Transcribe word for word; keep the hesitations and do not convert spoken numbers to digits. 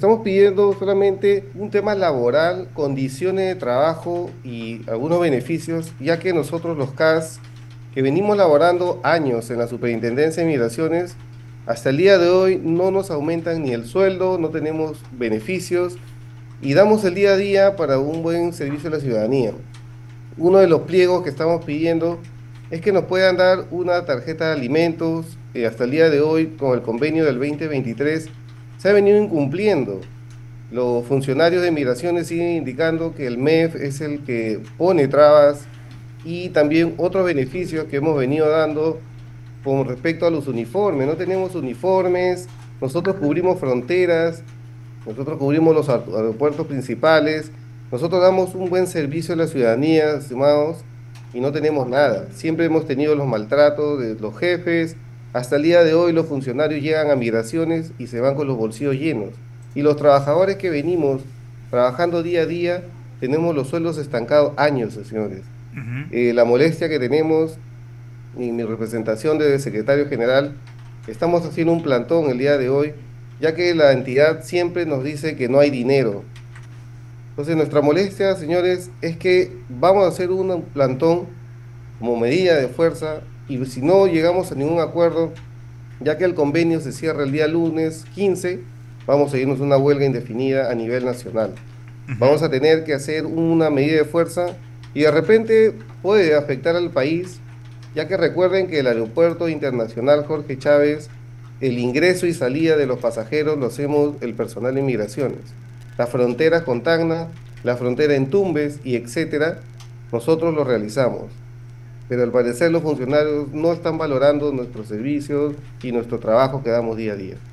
estamos pidiendo solamente un tema laboral, condiciones de trabajo y algunos beneficios, ya que nosotros los C A S, que venimos laborando años en la Superintendencia de Migraciones, hasta el día de hoy no nos aumentan ni el sueldo, no tenemos beneficios y damos el día a día para un buen servicio a la ciudadanía. Uno de los pliegos que estamos pidiendo es que nos puedan dar una tarjeta de alimentos. Eh, hasta el día de hoy, con el convenio del dos mil veintitrés, se ha venido incumpliendo. Los funcionarios de migraciones siguen indicando que el M E F es el que pone trabas y también otros beneficios que hemos venido dando con respecto a los uniformes. No tenemos uniformes, nosotros cubrimos fronteras, nosotros cubrimos los aer- aeropuertos principales, nosotros damos un buen servicio a la ciudadanía, estimados, y no tenemos nada. Siempre hemos tenido los maltratos de los jefes. Hasta el día de hoy los funcionarios llegan a migraciones y se van con los bolsillos llenos. Y los trabajadores que venimos trabajando día a día, tenemos los sueldos estancados años, señores. Ujú. Eh, la molestia que tenemos en mi representación de secretario general, estamos haciendo un plantón el día de hoy, ya que la entidad siempre nos dice que no hay dinero. Entonces, nuestra molestia, señores, es que vamos a hacer un plantón como medida de fuerza y si no llegamos a ningún acuerdo, ya que el convenio se cierra el día lunes quince, vamos a irnos a una huelga indefinida a nivel nacional. Ujú. Vamos a tener que hacer una medida de fuerza y de repente puede afectar al país, ya que recuerden que el Aeropuerto Internacional Jorge Chávez, el ingreso y salida de los pasajeros lo hacemos el personal de migraciones. Las fronteras con Tacna, la frontera en Tumbes y etcétera, nosotros lo realizamos. Pero al parecer los funcionarios no están valorando nuestros servicios y nuestro trabajo que damos día a día.